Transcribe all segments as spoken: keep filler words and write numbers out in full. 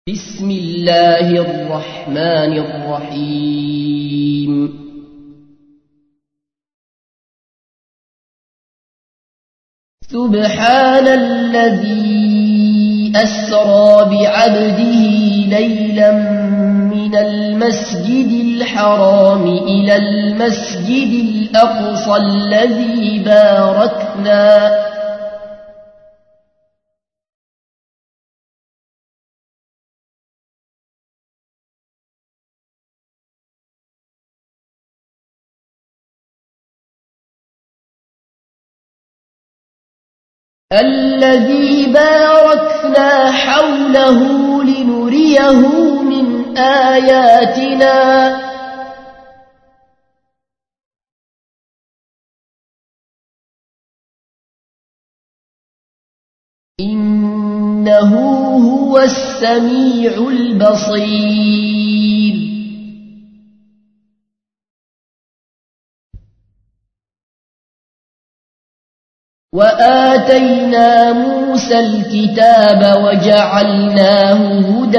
بسم الله الرحمن الرحيم سبحان الذي أسرى بعبده ليلا من المسجد الحرام إلى المسجد الأقصى الذي باركنا الذي باركنا حوله لنريه من آياتنا إنه هو السميع البصير وآتينا موسى الكتاب وجعلناه هدى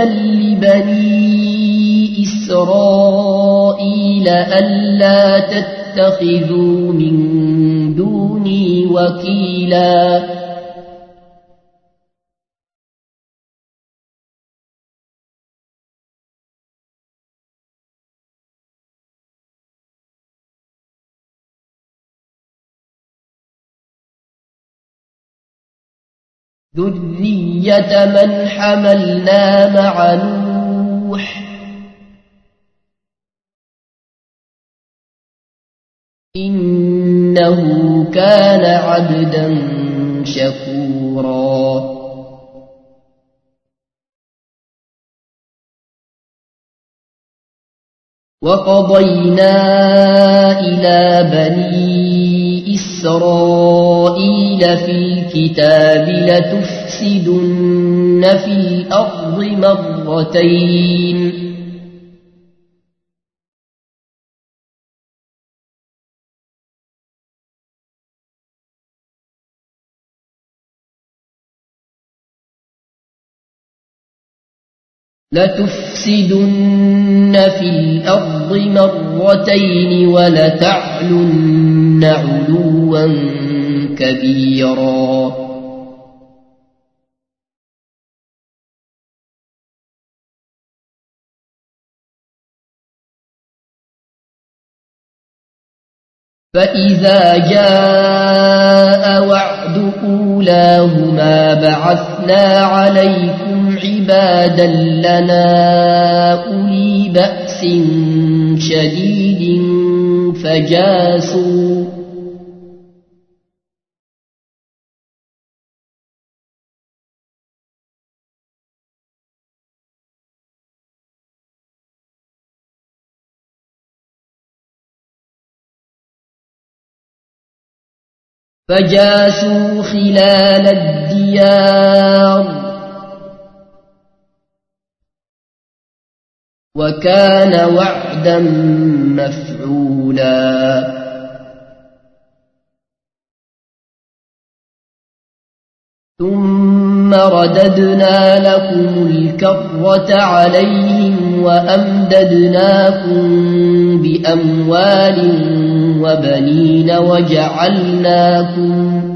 لبني إسرائيل ألا تتخذوا من دوني وكيلا ذرية من حملنا مع نوح إنه كان عبدا شكورا وقضينا إلى بني إسرائيل في الكتاب لتفسدن في الأرض مرتين لتفسدن في الأرض مرتين ولتعلن علوا كبيرا فإذا جاء وعد أولاهما بعثنا عليكم عبادا لنا أولي بأس شديد فجاسوا فجاسوا خلال الديار وكان وعدا مفعولا ثم رددنا لكم الكرة عليهم وأمددناكم بأموال وبنين وجعلناكم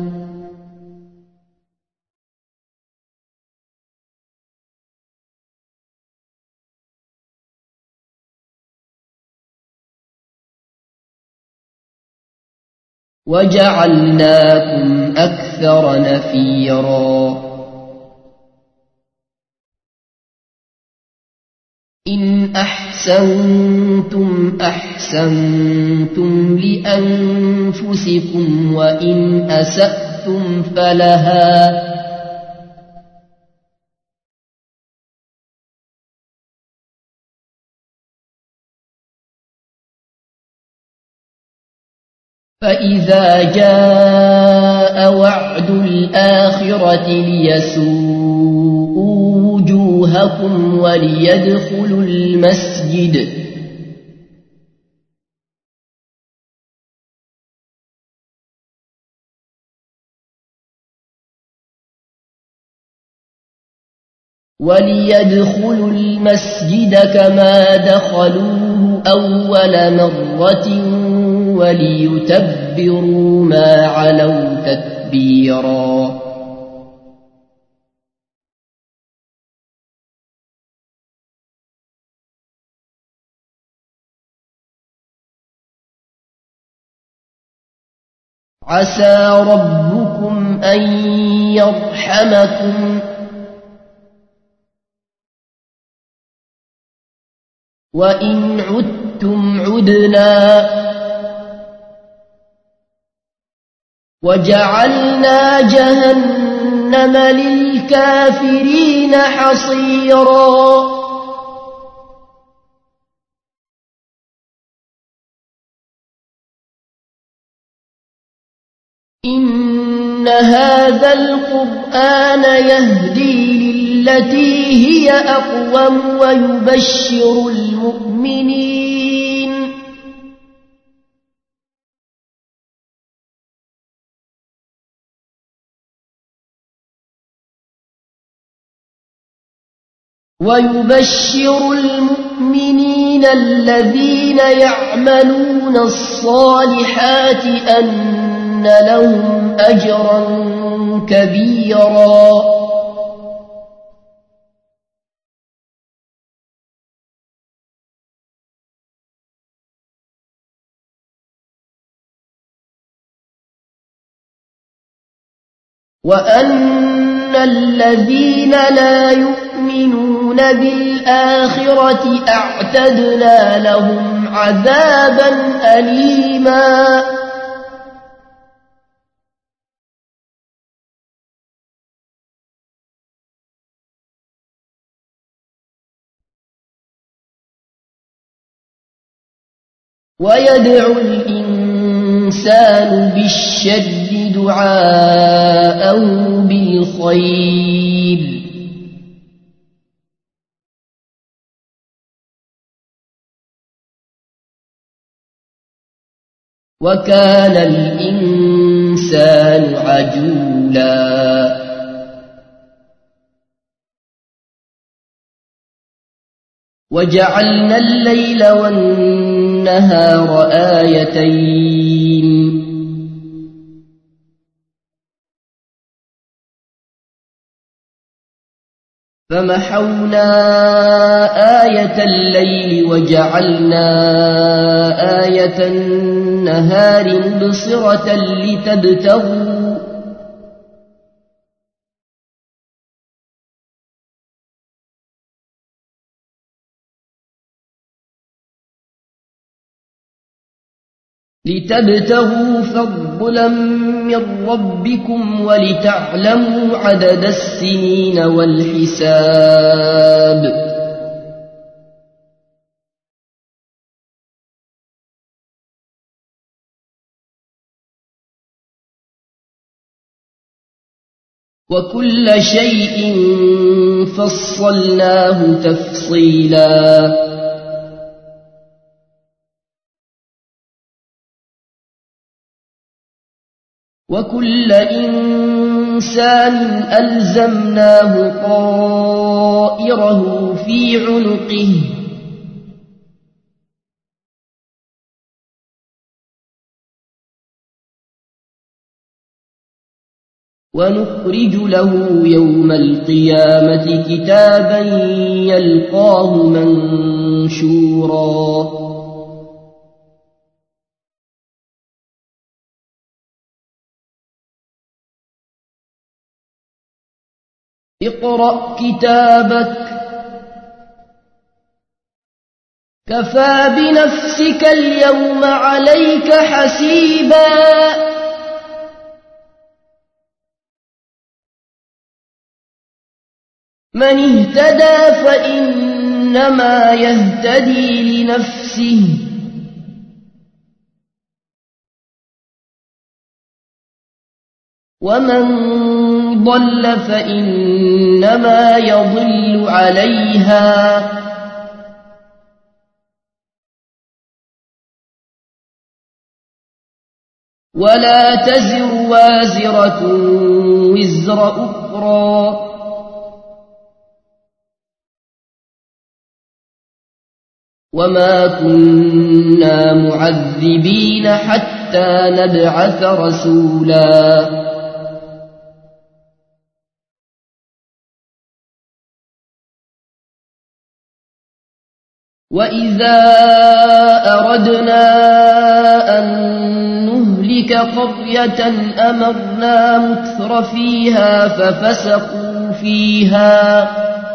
وجعلناكم أكثر نفيرا إن أحسنتم أحسنتم لأنفسكم وإن أسأتم فلها فإذا جاء وعد الآخرة ليسوءوا وجوهكم وليدخلوا المسجد وليدخلوا المسجد كما دخلوه أول مرة وليتبروا ما علوا تتبيرا. عسى ربكم أن يرحمكم وإن عدتم عدنا وجعلنا جهنم للكافرين حصيرا. إن هذا القرآن يهدي للتي هي أقوم ويبشر المؤمنين ويبشر المؤمنين الذين يعملون الصالحات أن لهم أجرا كبيرا. وأن الذين لا يؤمنون بالآخرة أعتدنا لهم عذابا أليما. ويدعو الإنسان بالشر دعاءه بالخير وكان الإنسان عجولا. وجعلنا الليل والنهار آيتين فمحونا آية الليل وجعلنا آية النهار مبصرة لتبتغوا لتبتغوا فضلا من ربكم ولتعلموا عدد السنين والحساب. وكل شيء فصلناه تفصيلا. وكل إنسان ألزمناه طائره في عنقه ونخرج له يوم القيامة كتابا يلقاه منشورا. اقرأ كتابك كفى بنفسك اليوم عليك حسيبا. من اهتدى فإنما يهتدي لنفسه ومن ضل فإنما يضل عليها ولا تزر وازرة وزر أخرى وما كنا معذبين حتى نبعث رسولا وإذا أردنا أن نهلك قرية أمرنا متر فيها ففسقوا فيها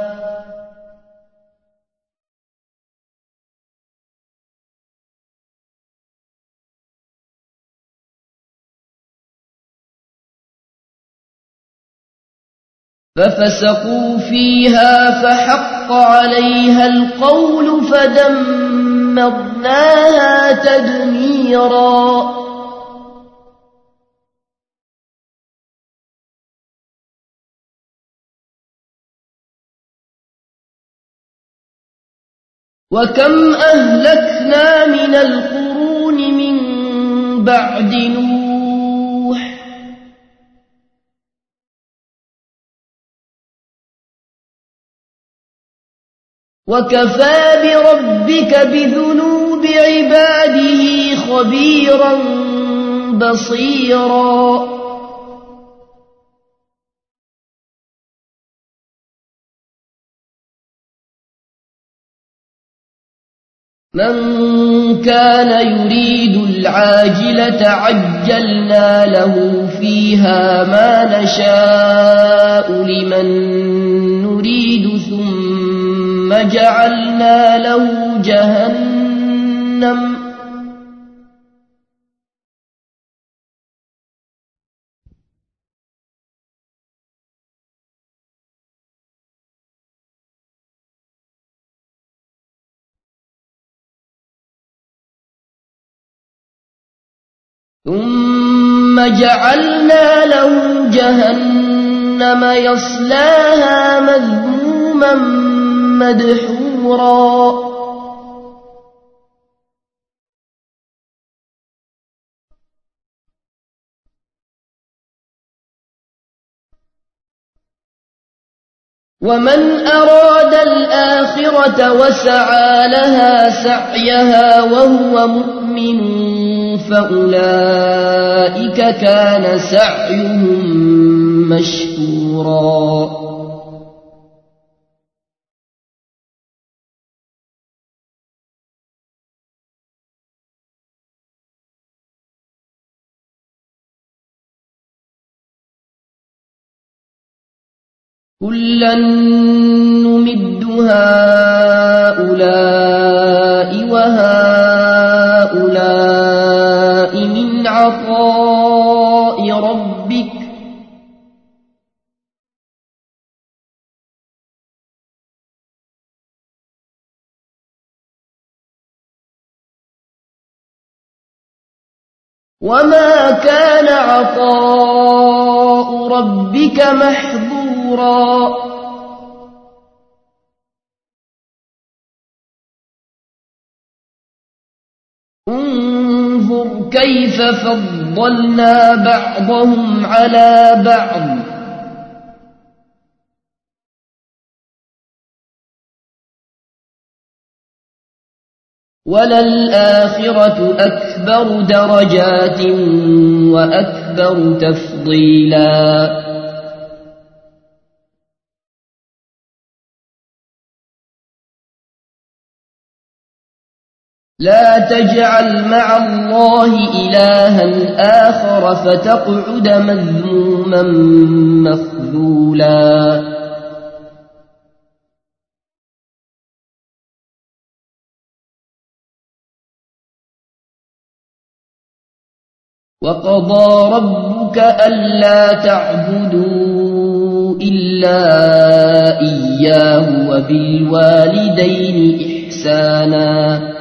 ففسقوا فيها فحق عليها القول فدمرناها تدميرا وكم أهلكنا من القرون من بعد نوح وكفى بربك بذنوب عباده خبيرا بصيرا من كان يريد العاجلة عجلنا له فيها ما نشاء لمن نريد ثم جعلنا له جهنم ثم جعلنا له جهنم يصلاها مذموما مدحورا ومن أراد الآخرة وسعى لها سعيها وهو مؤمن فأولئك كان سعيهم مشكورا كلا نمد هؤلاء وهؤلاء من عطاء ربك وما كان عطاء ربك محظورا انظر كيف فضلنا بعضهم على بعض وللآخرة أكبر درجات وأكبر تفضيلا لا تجعل مع الله إلها آخر فتقعد مذموما مخذولا وقضى ربك ألا تعبدوا إلا إياه وبالوالدين إحسانا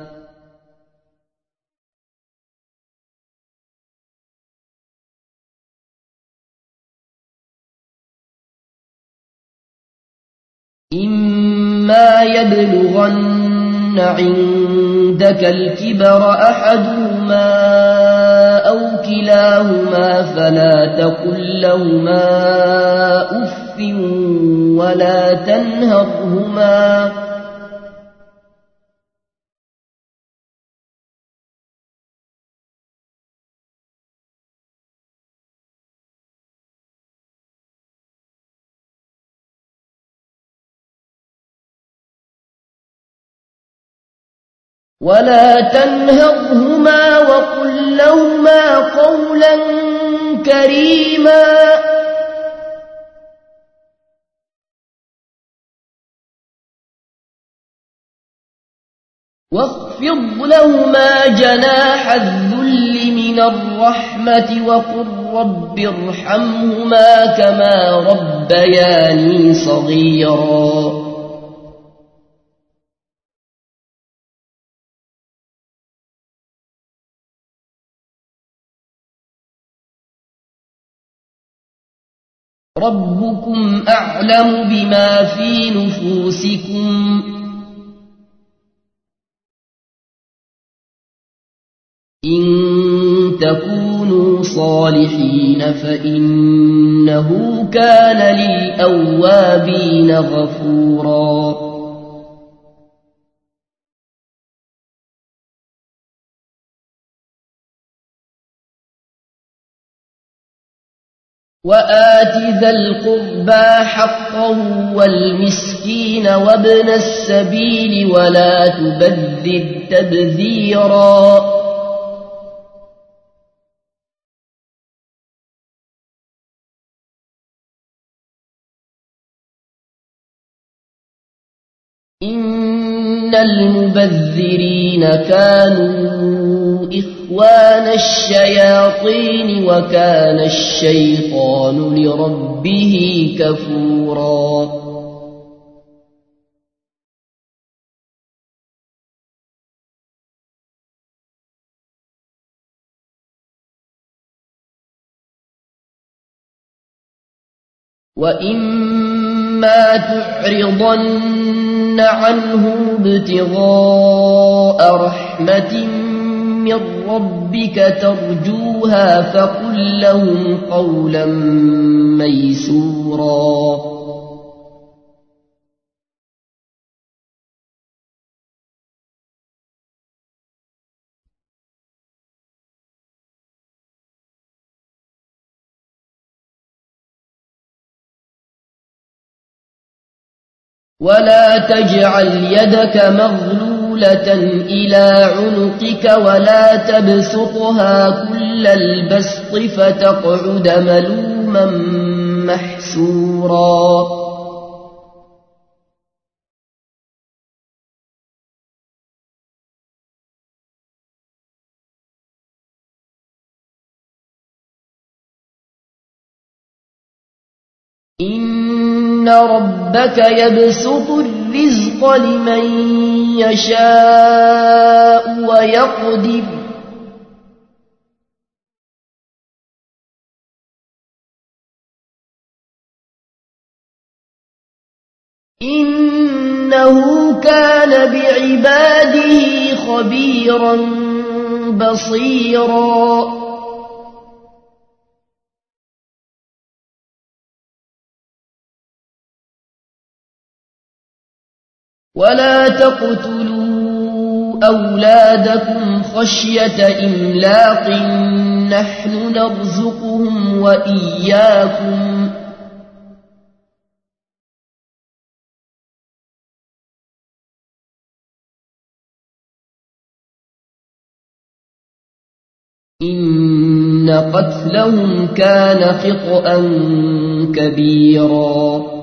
إما يبلغن عندك الكبر أحدهما أو كلاهما فلا تقل لهما أف ولا تنهرهما ولا تنهرهما وقل لهما قولا كريما واخفض لهما جناح الذل من الرحمة وقل رب ارحمهما كما ربياني صغيرا ربكم أعلم بما في نفوسكم إن تكونوا صالحين فإنه كان للأوابين غفورا وآت ذا القربى حقه والمسكين وابن السبيل ولا تبذر تبذيرا إن المبذرين كانوا إخوان الشياطين وكان الشيطان لربه كفورا وإما تعرضن عنه ابتغاء رحمة من ربك ترجوها فقل لهم قولا ميسورا ولا تجعل يدك مغلولة إلى عنقك ولا تبسطها كل البسط فتقعد ملوما محسورا إن ربك يبسط الرزق لمن يشاء ويقدر إنه كان بعباده خبيرا بصيرا ولا تقتلوا أولادكم خشية إملاق نحن نرزقهم وإياكم إن قتلهم كان خطأ كبيرا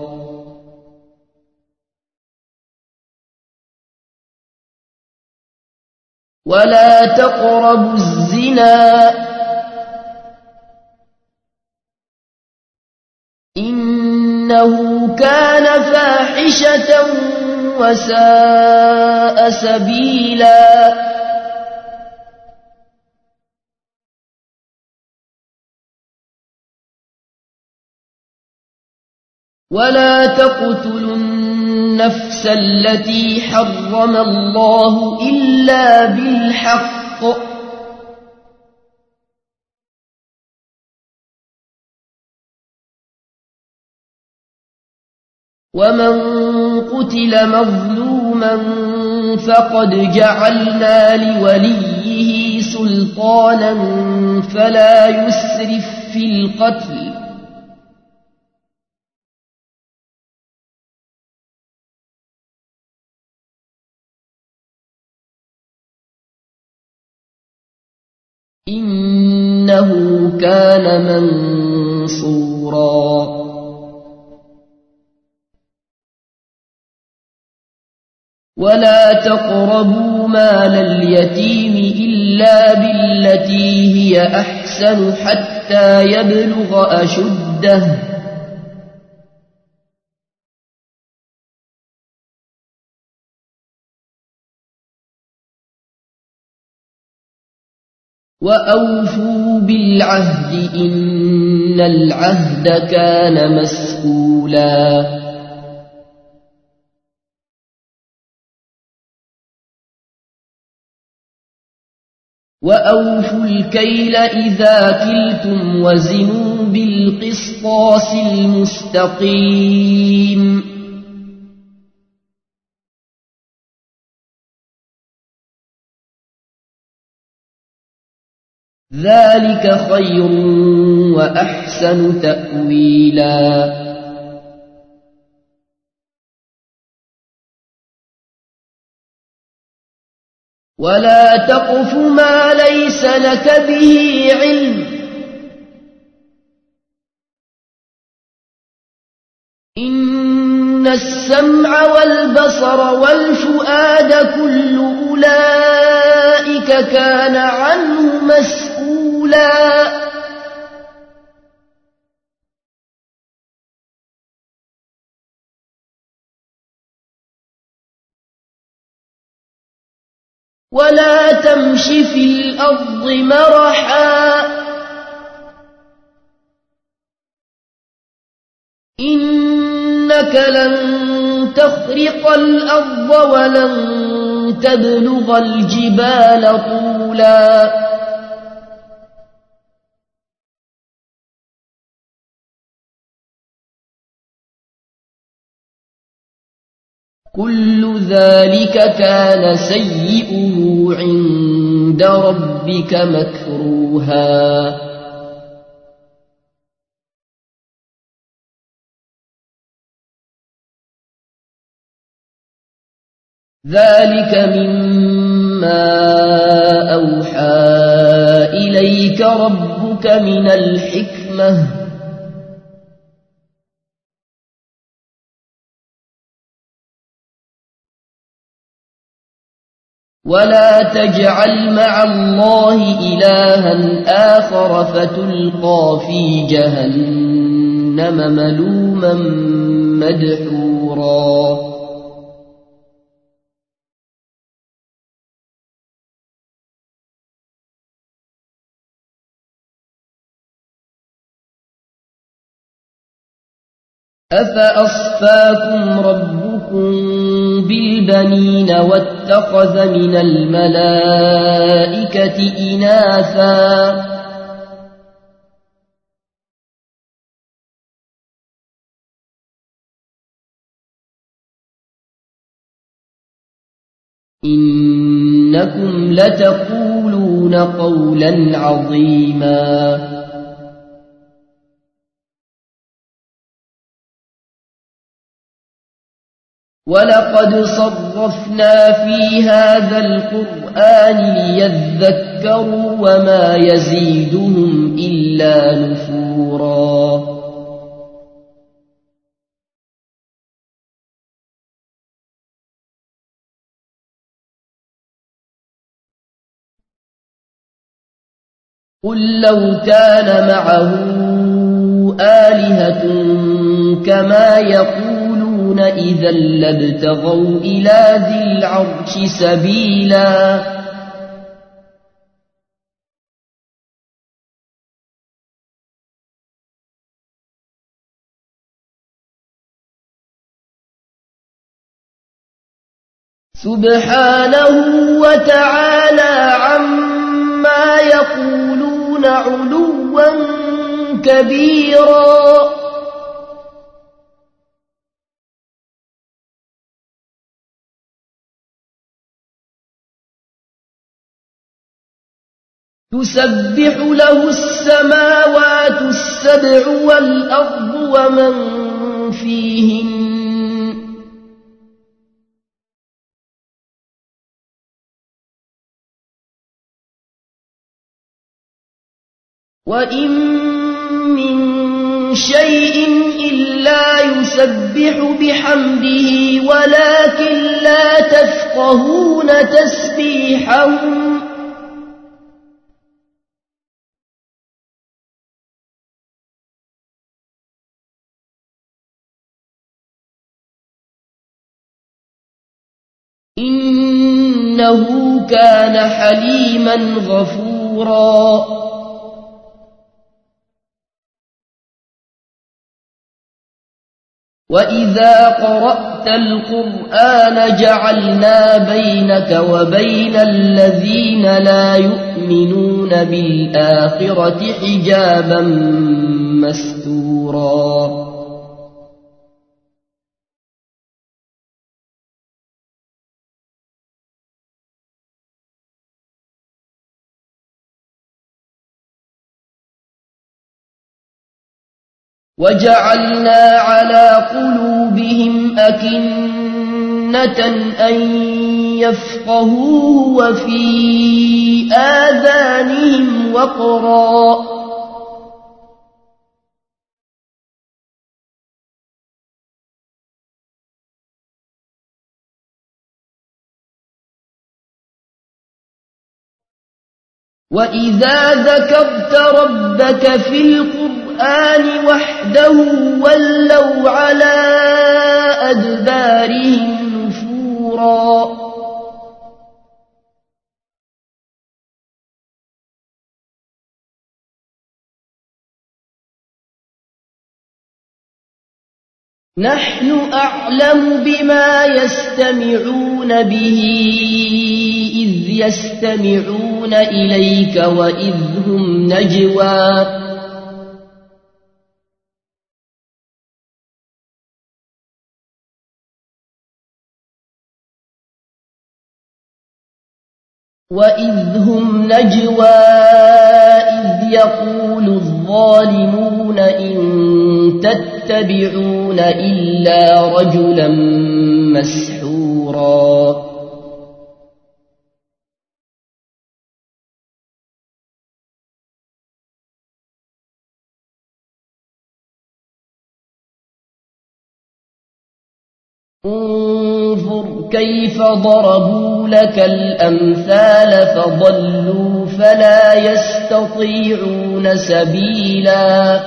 ولا تقربوا الزنا إنه كان فاحشة وساء سبيلا ولا تقتلوا النفس التي حرم الله إلا بالحق ومن قتل مظلوما فقد جعلنا لوليه سلطانا فلا يسرف في القتل إنه كان منصورا ولا تقربوا مال اليتيم إلا بالتي هي أحسن حتى يبلغ أشده وأوفوا بالعهد إن العهد كان مسئولا وأوفوا الكيل إذا كلتم وزنوا بالقسطاس المستقيم ذلك خير وأحسن تأويلا ولا تقف ما ليس لك به علم إن السمع والبصر والفؤاد كل أولئك كان عنه مسؤولا ولا تمش في الأرض مرحا إنك لن تخرق الأرض ولن تبلغ الجبال طولا كل ذلك كان سيئه عند ربك مكروها ذلك مما أوحى إليك ربك من الحكمة ولا تجعل مع الله إلها آخر فتلقى في جهنم ملوما مدحورا أفأصفاكم ربكم بالبنين واتخذ من الملائكة إناثا إنكم لتقولون قولا عظيما ولقد صرفنا في هذا القرآن ليذكروا وما يزيدهم إلا نفورا قل لو كان معه آلهة كما يقول إذا لابتغوا إلى ذي العرش سبيلا سبحانه وتعالى عما يقولون علوا كبيرا تسبح له السماوات السبع والأرض ومن فيهن وإن من شيء إلا يسبح بحمده ولكن لا تفقهون تسبيحهم إنه كان حليما غفورا وإذا قرأت القرآن جعلنا بينك وبين الذين لا يؤمنون بالآخرة حجابا مستورا وجعلنا على قلوبهم أكنة أن يفقهوه وفي آذانهم وقرا وإذا ذكرت ربك في القرآن وحده ولوا على أدبارهم نفورا نحن أعلم بما يستمعون به إذ يستمعون إليك وإذ هم نجوى وإذ هم نجوى إذ يقول الظالمون إن تتبعون إلا رجلا مسحورا انظر كيف ضربوا لك الأمثال فضلوا فلا يستطيعون سبيلا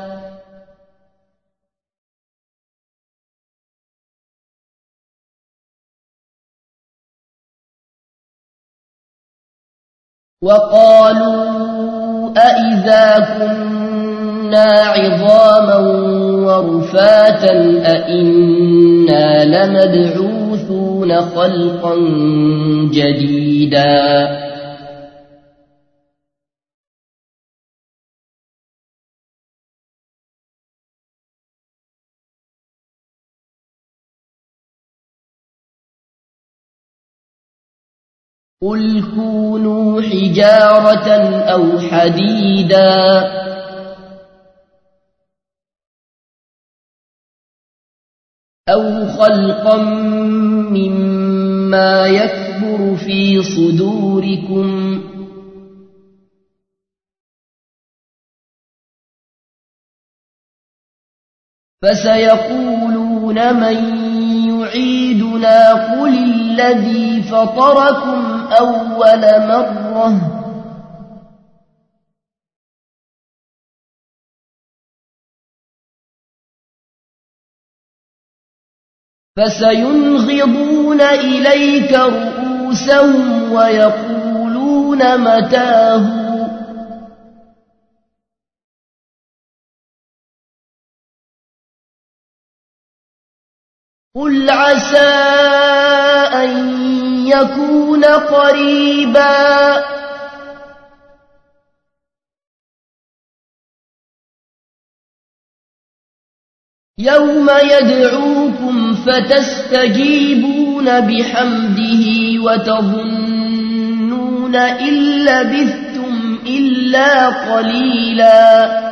وقالوا أإذا كنا عظاما ورفاتا أإنا لمبعوثون خلقا جديدا قل كونوا حجارة أو حديدا أو خلقا مما يكبر في صدوركم فسيقولون من يعيدنا قل الذي فطركم أول مرة فسينغضون إليك رؤوسهم ويقولون متاه قل عسى أن يكون قريبا يوم يدعوكم فتستجيبون بحمده وتظنون إن لبثتم إلا قليلا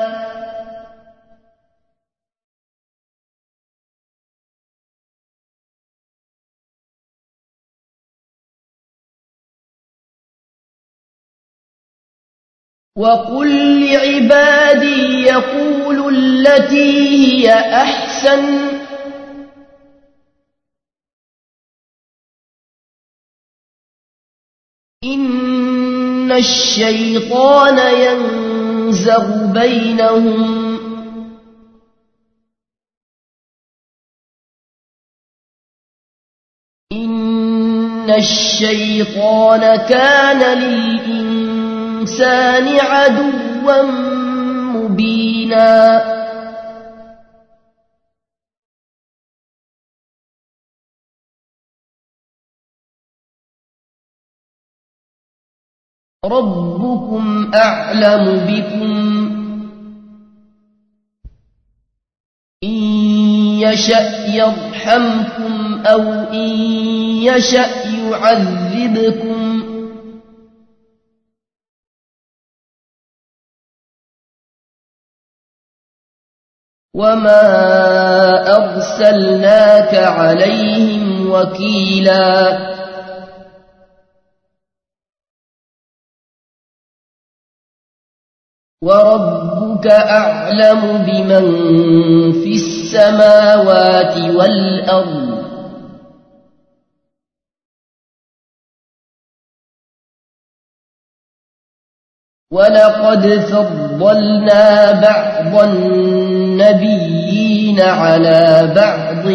وقل لعبادي يقولوا التي هي أحسن إن الشيطان ينزغ بينهم إن الشيطان كان للإنسان عدوا مبينا ربكم أعلم بكم إن يشأ يرحمكم أو إن يشأ يعذبكم وما أرسلناك عليهم وكيلا وربك أعلم بمن في السماوات والأرض ولقد فضلنا بعض النبيين على بعض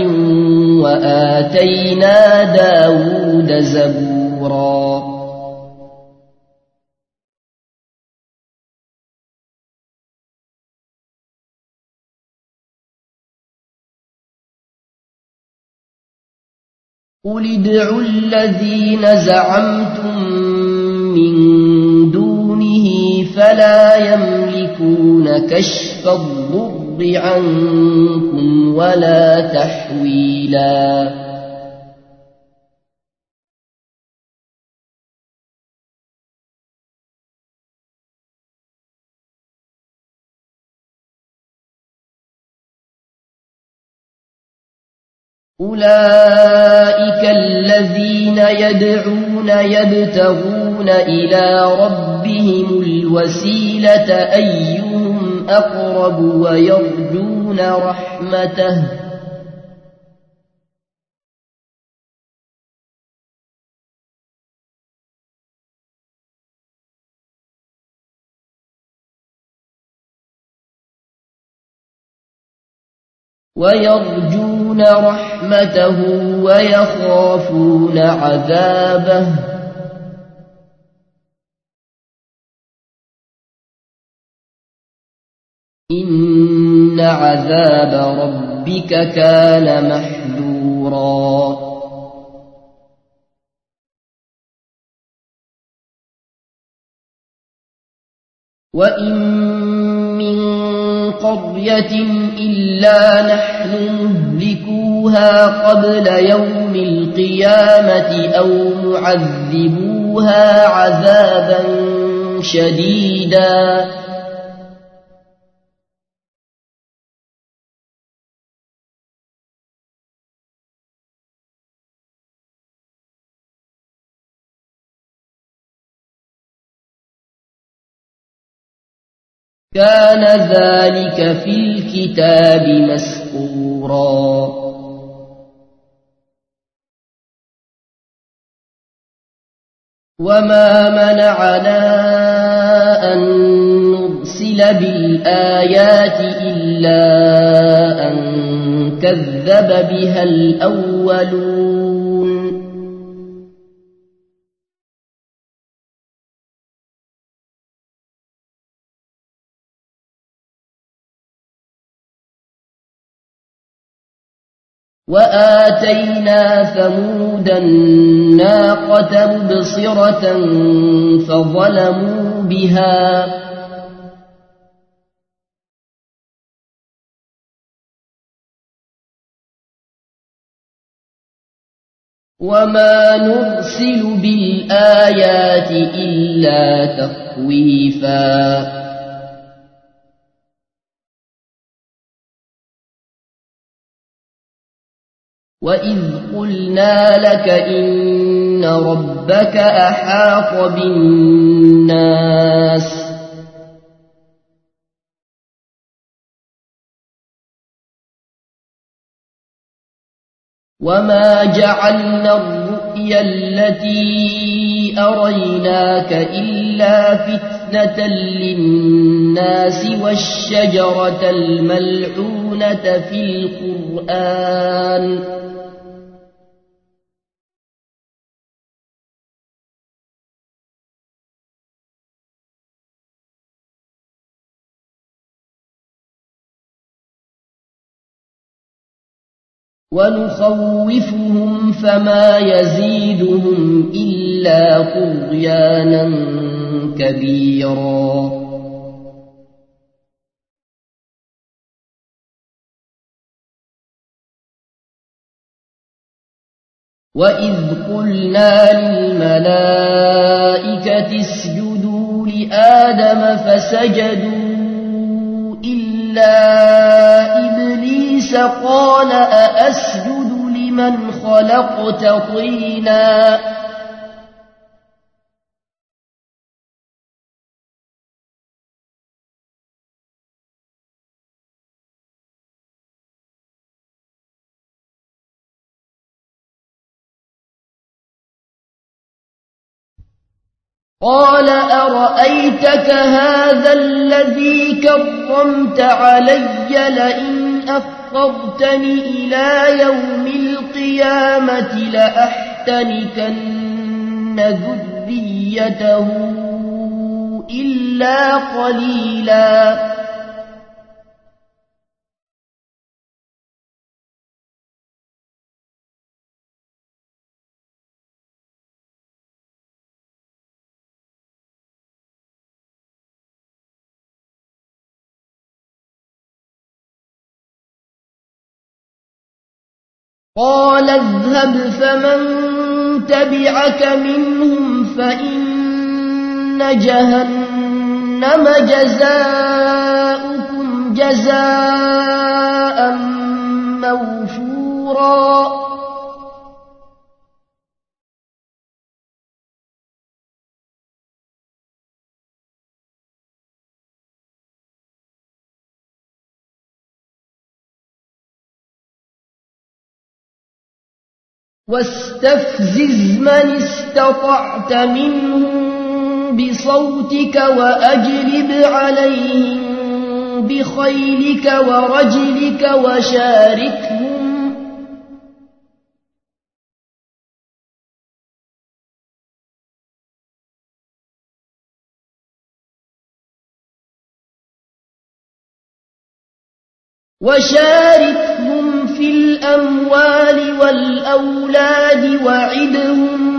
وآتينا داود زبورا قل ادعوا الذين زعمتم من دونه فلا يملكون كشف الضر عنكم ولا تحويلا أولئك الذين يدعون يبتغون إلى ربهم الوسيلة أيهم أقرب ويرجون رحمته ويرجون رحمته ويخافون عذابه إن عذاب ربك كان محذورا وإن من قرية إلا نحن مهلكوها قبل يوم القيامة أو معذبوها عذابا شديدا كان ذلك في الكتاب مسطورا وما منعنا أن نرسل بالآيات إلا أن كذب بها الأولون وآتينا ثمود الناقة مبصرة فظلموا بها وما نرسل بالآيات إلا تخويفا وإذ قلنا لك إن ربك أحاط بالناس وما جعلنا الرؤيا التي أريناك إلا فتنة للناس والشجرة الملعونة في القرآن ونخوفهم فما يزيدهم إلا طغيانا كبيرا وإذ قلنا للملائكة اسجدوا لآدم فسجدوا إلا إبليس قال أأسجد لمن خلقت طينا قال أرأيتك هذا الذي كرمت علي لئن أخرتني إلى يوم القيامة لأحتنكن ذريته إلا قليلا قال اذهب فمن تبعك منهم فإن جهنم جزاؤكم جزاء موفورا واستفزز من استطعت منهم بصوتك وأجلب عليهم بخيلك ورجلك وشاركهم وشاركهم في الأموال والأولاد وعدهم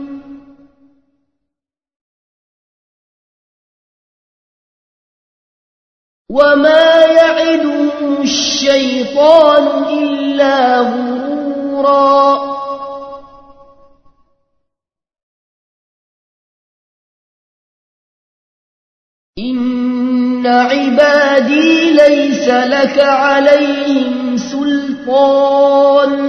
وما يعدهم الشيطان إلا غرورا إن عبادي ليس لك عليهم سلطان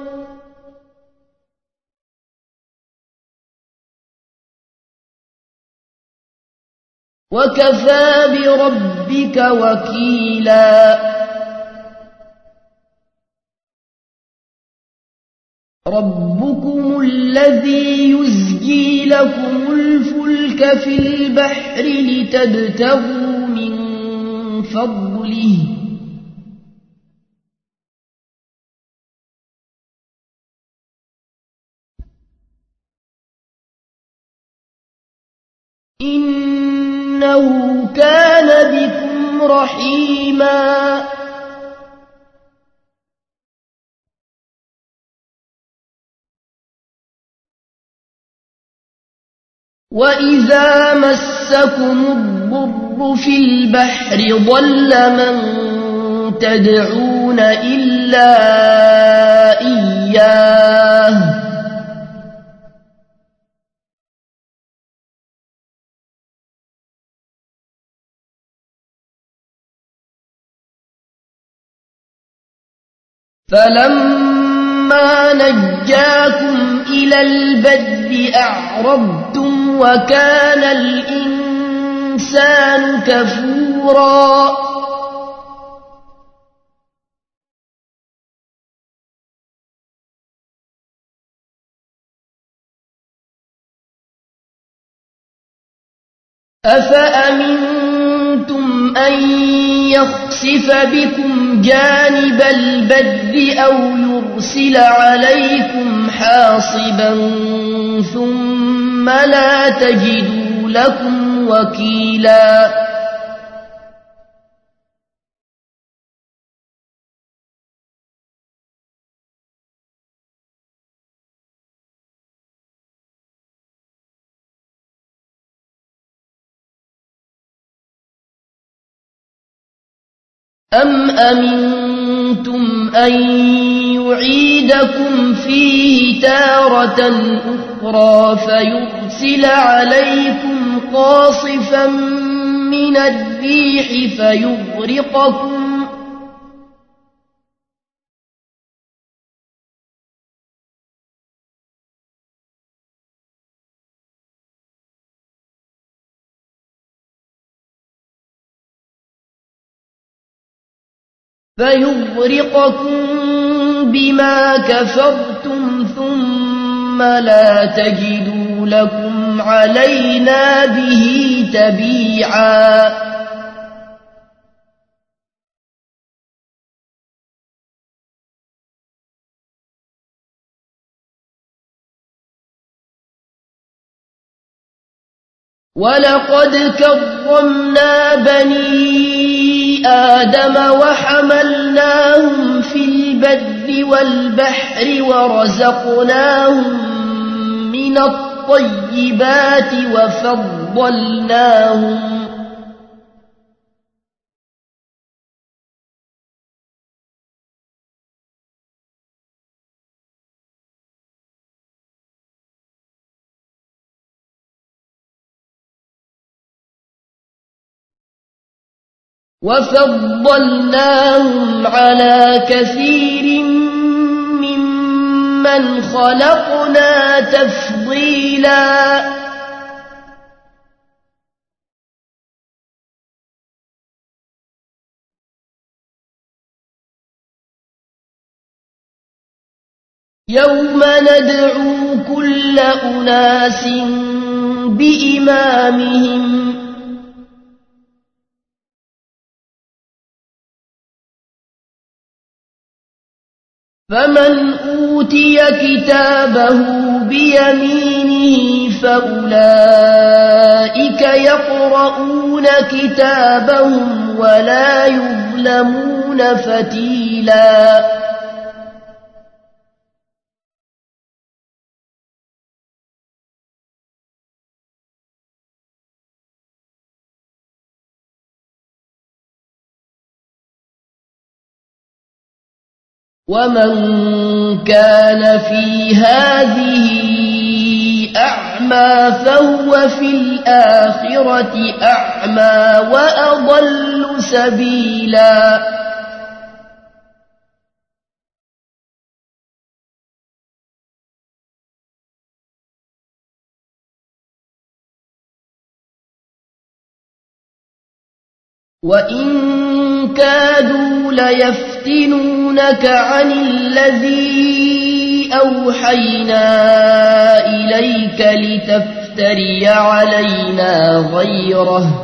وكفى بربك وكيلا ربكم الذي يزجي لكم الفلك في البحر لتبتغوا من فضله إنه كان بكم رحيما وإذا مسكم الضر في البحر ضل من تدعون إلا إياه فلما نجاكم إلى البر أعرضتم وكان الإنسان كفورا أفأمنتم أن يخسف بكم جانب البر أو يرسل عليكم حاصبا ثم لا تجدوا لكم وكيلا أم أمنتم أن يعيدكم فيه تارة أخرى فيرسل عليكم قاصفا من الريح فيغرقكم فيغرقكم بما كفرتم ثم لا تجدوا لكم علينا به تبيعا ولقد كرمنا بني آدم وحملناهم في البر والبحر ورزقناهم من الطيبات وفضلناهم وفضلناهم على كثير ممن خلقنا تفضيلا يوم ندعو كل أناس بإمامهم فمن أوتي كتابه بيمينه فأولئك يقرؤون كتابهم ولا يظلمون فتيلا ومن كان في هذه أعمى فهو في الآخرة أعمى وأضل سبيلا وإن كادوا ليفتنونك عن الذي أوحينا إليك لتفتري علينا غيره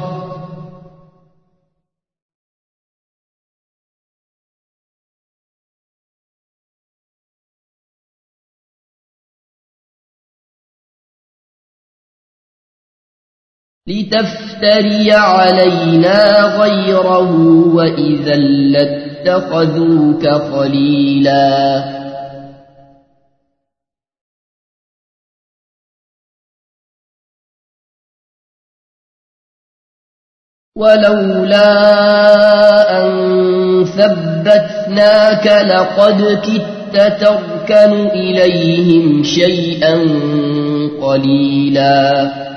لتفتري علينا غيره وإذا لاتخذوك خليلا ولولا أن ثبتناك لقد كدت تركن إليهم شيئا قليلا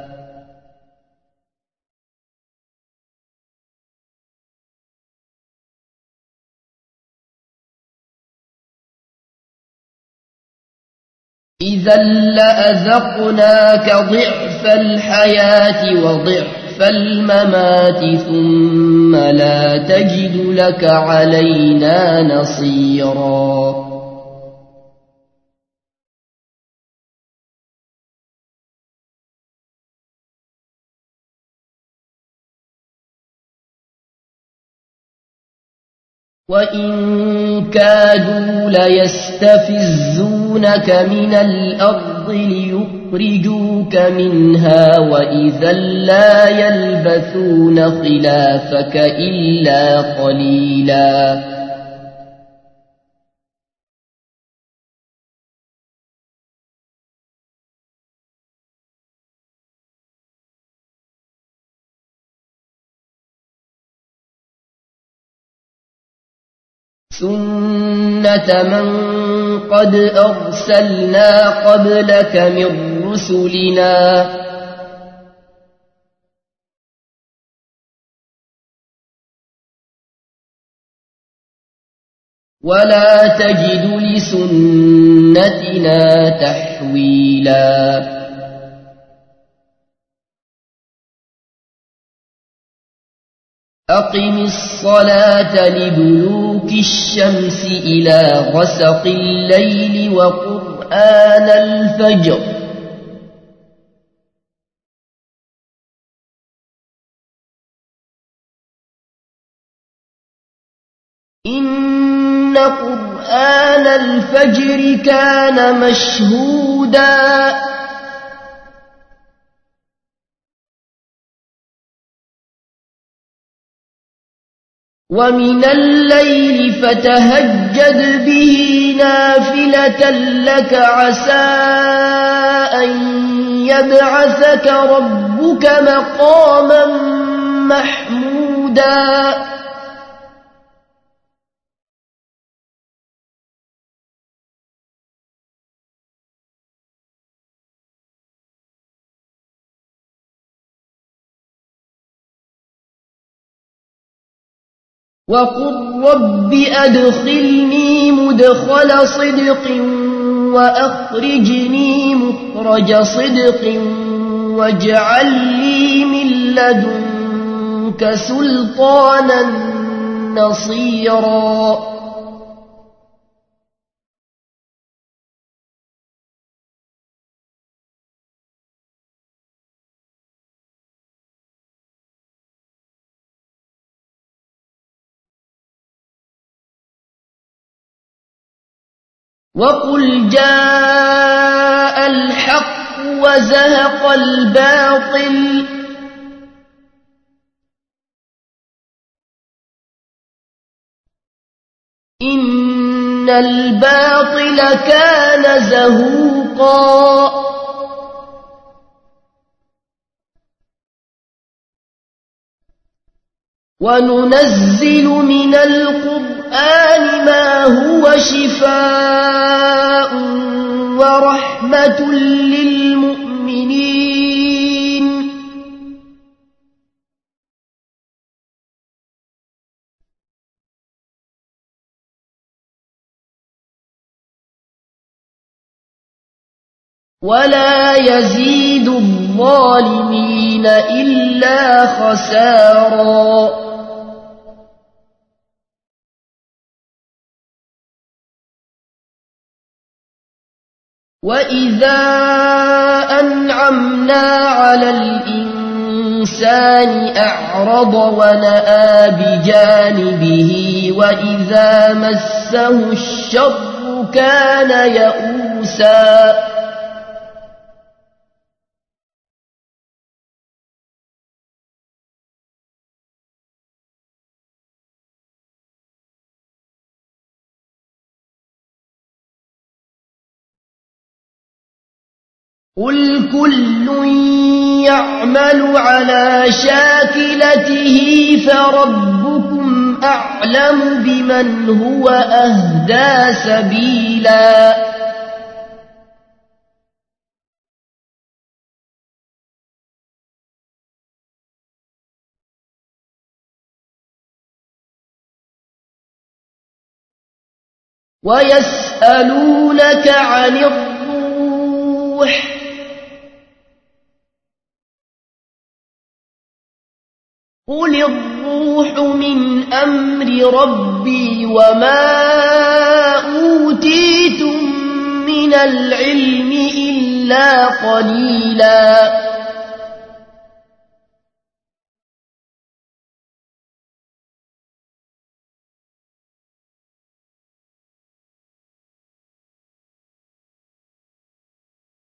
إذا لأذقناك ضعف الحياة وضعف الممات ثم لا تجد لك علينا نصيرا وإن كادوا ليستفزونك من الأرض ليخرجوك منها وإذا لا يلبثون خلافك إلا قليلا سنة من قد أرسلنا قبلك من رسلنا ولا تجد لسنتنا تحويلا أقم الصلاة لدلوك الشمس إلى غسق الليل وقرآن الفجر إن قرآن الفجر كان مشهودا ومن الليل فتهجد به نافلة لك عسى أن يبعثك ربك مقاما محمودا وقل رب أدخلني مدخل صدق وأخرجني مخرج صدق واجعل لي من لدنك سلطانا نصيرا وقل جاء الحق وزهق الباطل إن الباطل كان زهوقا وننزل من القرآن ما هو شفاء ورحمة للمؤمنين ولا يزيد الظالمين إلا خسارا وإذا أنعمنا على الإنسان أعرض ونأى بجانبه وإذا مسه الشر كان يئوسا قل كل يعمل على شاكلته فربكم أعلم بمن هو أهدى سبيلا ويسألونك عن الروح قل الروح من أمر ربي وما أوتيتم من العلم إلا قليلا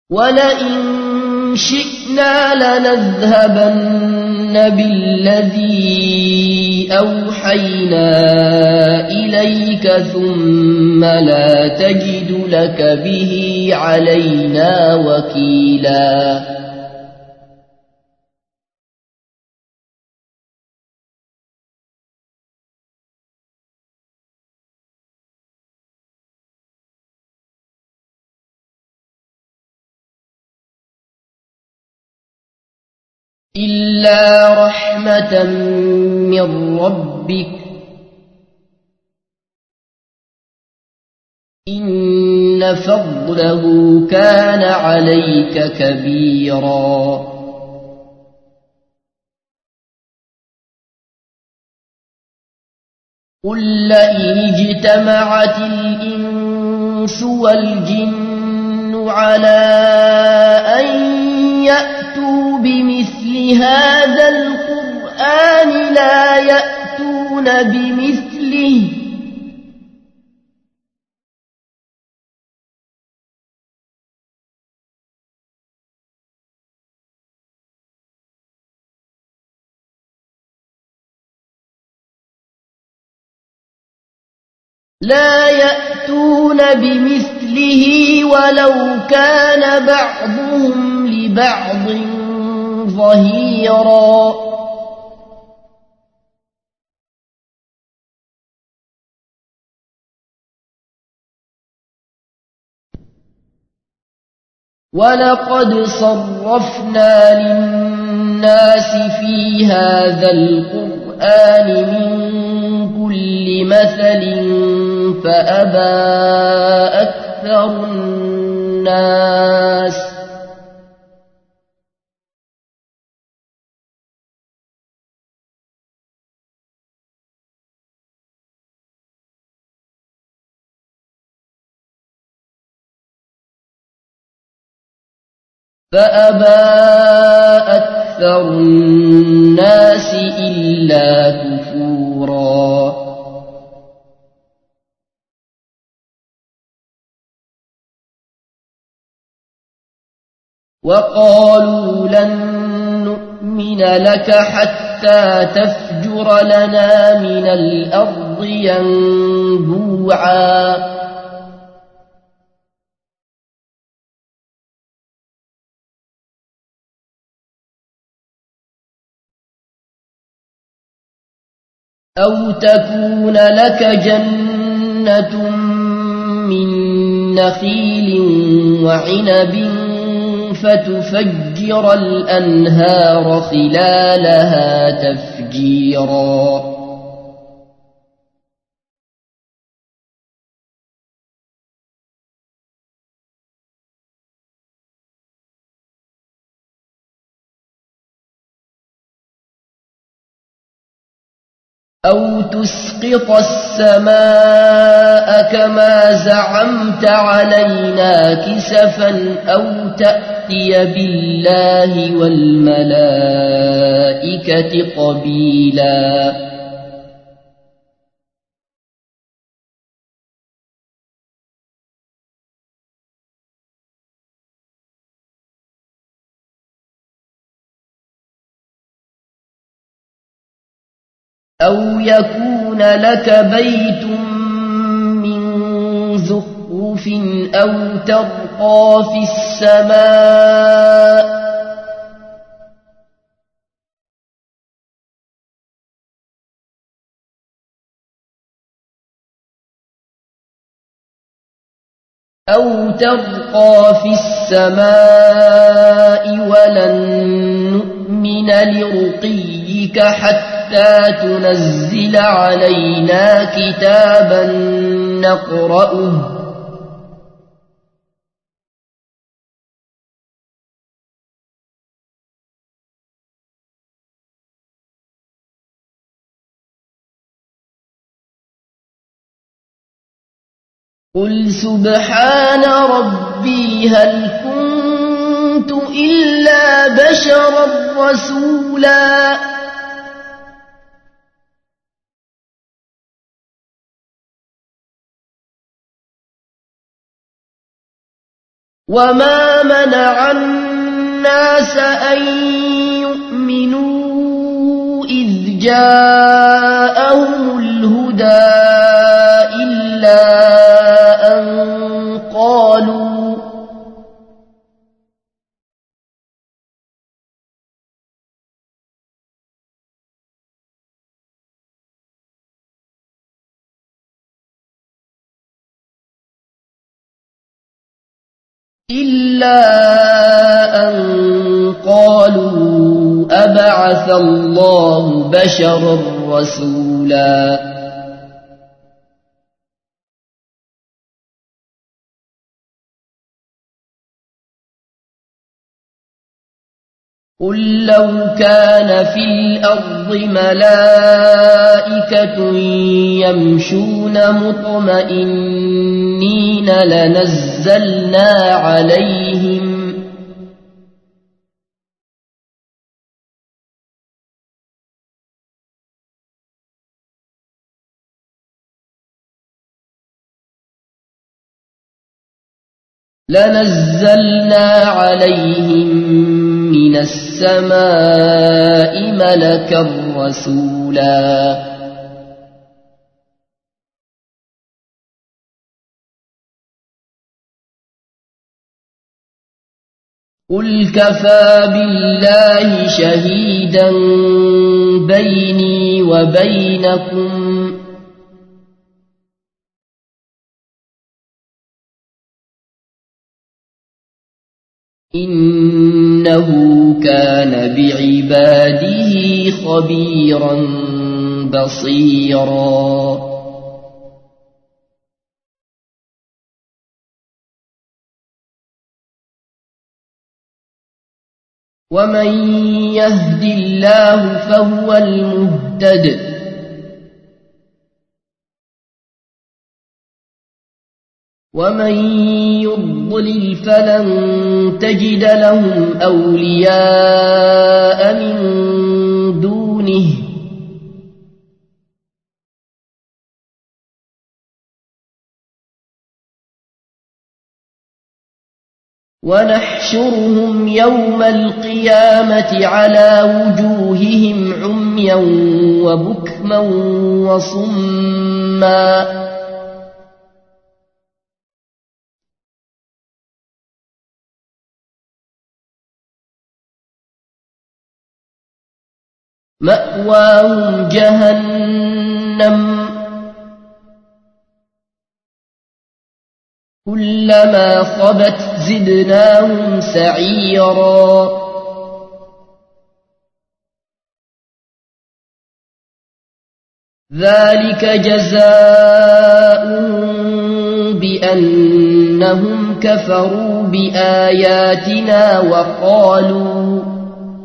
ولئن شئنا لنذهبن بالذي أوحينا إليك ثم لا تجد لك به علينا وكيلا إلا رحمة من ربك إن فضله كان عليك كبيرا قل لئن اجتمعت الإنس والجن على أن يأتوا بمثل هذا القرآن لا يأتون بمثله لا يأتون بمثله ولو كان بعضهم لبعض ظهيرا ولقد صرفنا للناس في هذا القرآن من كل مثل فأبى أكثر الناس فأبى أكثر الناس إلا كفورا وقالوا لن نؤمن لك حتى تفجر لنا من الأرض ينبوعا أو تكون لك جنة من نخيل وعنب فتفجر الأنهار خلالها تفجيرا أو تسقط السماء كما زعمت علينا كسفا أو تأتي بالله والملائكة قبيلا أو يكون لك بيت من زخرف أو ترقى في السماء أو ترقى في السماء ولن نؤمن لرقيك حتى تنزل علينا كتابا نقرأه قل سبحان ربي هل كنت إلا بشرا رسولا وما منع الناس أن يؤمنوا إذ جاءهم الهدى إلا أن قالوا إلا أن قالوا أبعث الله بشرا رسولا قل لو كان في الأرض ملائكة يمشون مطمئنين لنزلنا عليهم لنزلنا عليهم من السماء ملكا رسولا قل كفى بالله شهيدا بيني وبينكم إنه كان بعباده خبيرا بصيرا ومن يهد الله فهو المهتد ومن يضلل فلن تجد لهم أولياء من دونه ونحشرهم يوم القيامة على وجوههم عميا وبكما وصما مأواهم جهنم كلما خبت زدناهم سعيرا ذلك جزاؤهم بأنهم كفروا بآياتنا وقالوا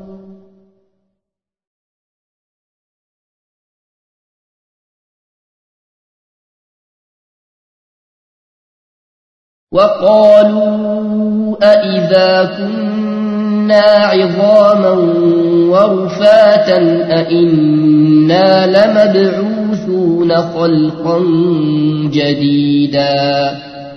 وقالوا أئذا كنا عظاما ورفاتا أئنا لمبعوثون خلقا جديدا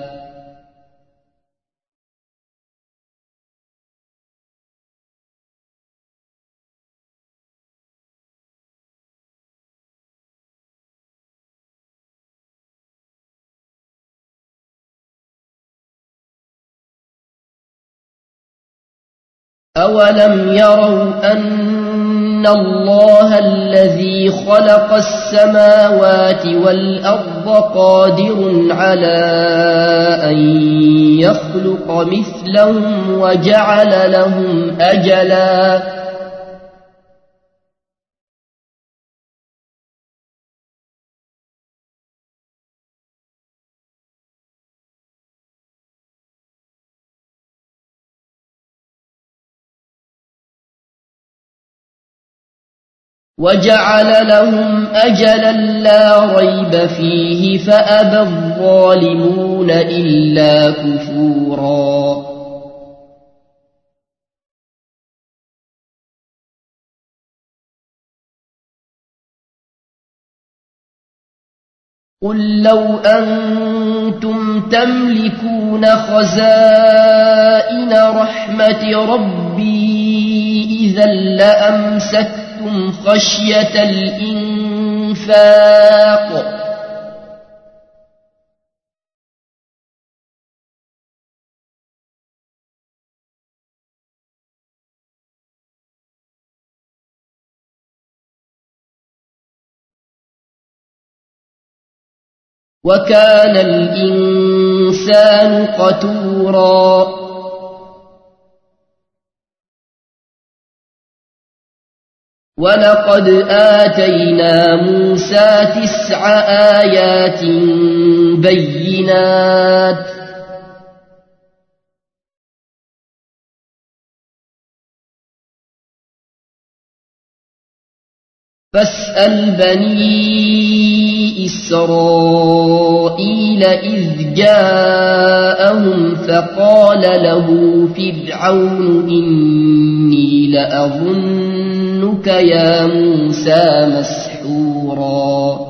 أولم يروا أن الله الذي خلق السماوات والأرض قادر على أن يخلق مثلهم وجعل لهم أجلا وجعل لهم أجلا لا ريب فيه فأبى الظالمون إلا كفورا قل لو أنتم تملكون خزائن رحمة ربي إذا لأمسكتم خشية الإنفاق وكان الإنسان قتورا ولقد آتينا موسى تسع آيات بينات فاسأل بني إسرائيل إذ جاءهم فقال له فرعون إني لأظنك يا موسى مسحورا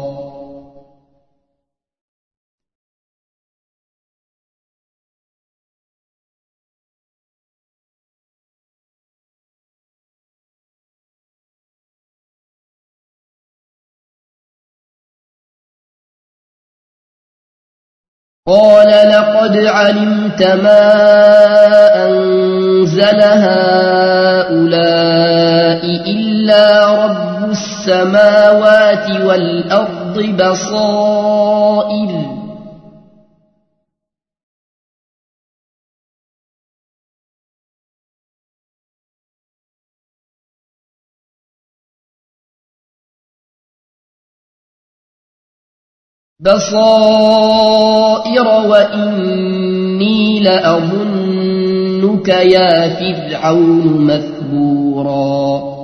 قال لقد علمت ما أنزل هؤلاء إلا رب السماوات والأرض بصائر بصائر وإني لأظنك يا فرعون مثبورا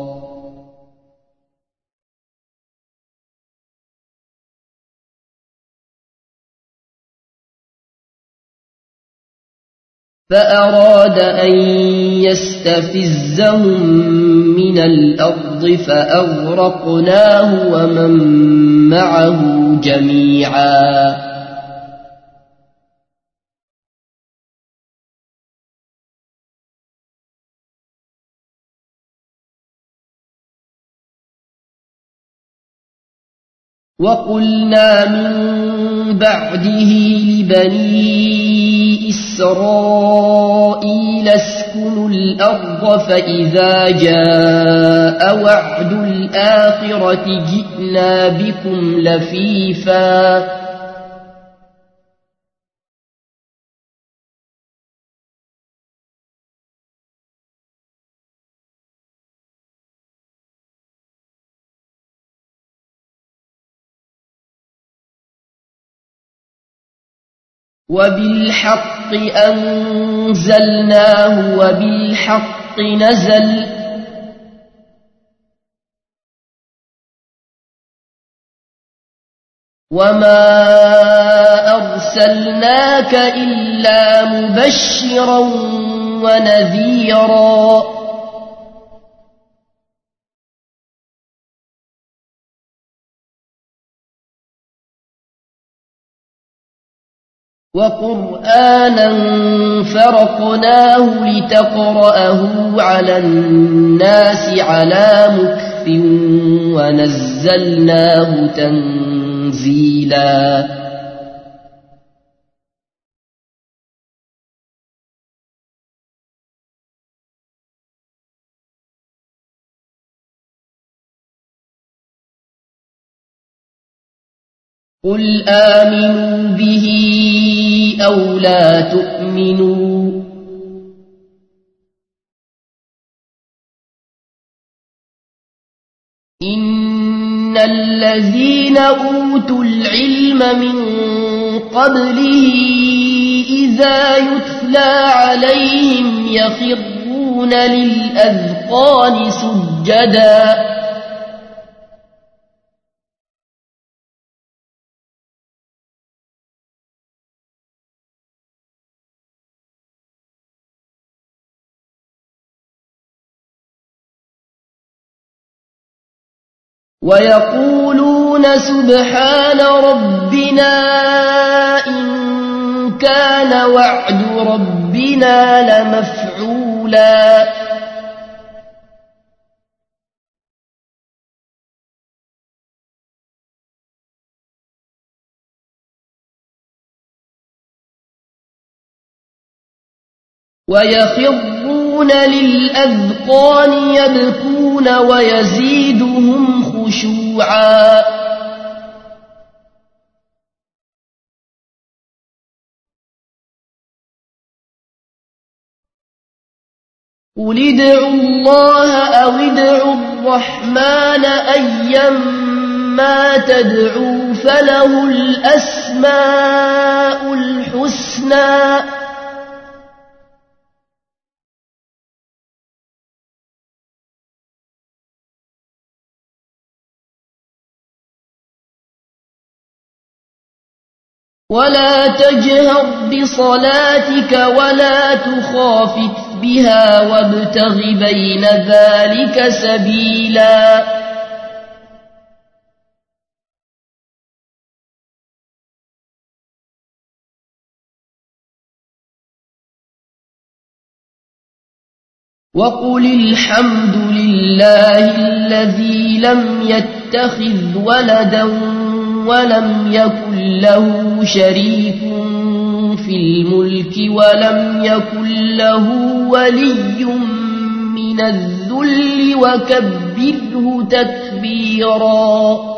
فأراد أن يستفزهم من الأرض فأغرقناه ومن معه جميعا وقلنا من بعده لبني إسرائيل اسكنوا الأرض فإذا جاء وعد الآخرة جئنا بكم لفيفا وبالحق أنزلناه وبالحق نزل وما أرسلناك إلا مبشرا ونذيرا وقرآنا فرقناه لتقرأه على الناس على مكث ونزلناه تنزيلا قل آمنوا به أو لا تؤمنوا إن الذين أوتوا العلم من قبله إذا يتلى عليهم يخرون للأذقان سجدا ويقولون ويقولون سبحان ربنا إن كان وعد ربنا لمفعولا ويخرون للأذقان يبكون ويزيدهم خشوعا قل ادعوا الله أو ادعوا الرحمن أيما تدعوا فله الأسماء الحسنى ولا تجهر بصلاتك ولا تخافت بها وابتغ بين ذلك سبيلا وقل الحمد لله الذي لم يتخذ ولدا ولم يكن له شريك في الملك ولم يكن له ولي من الذل وكبره تكبيرا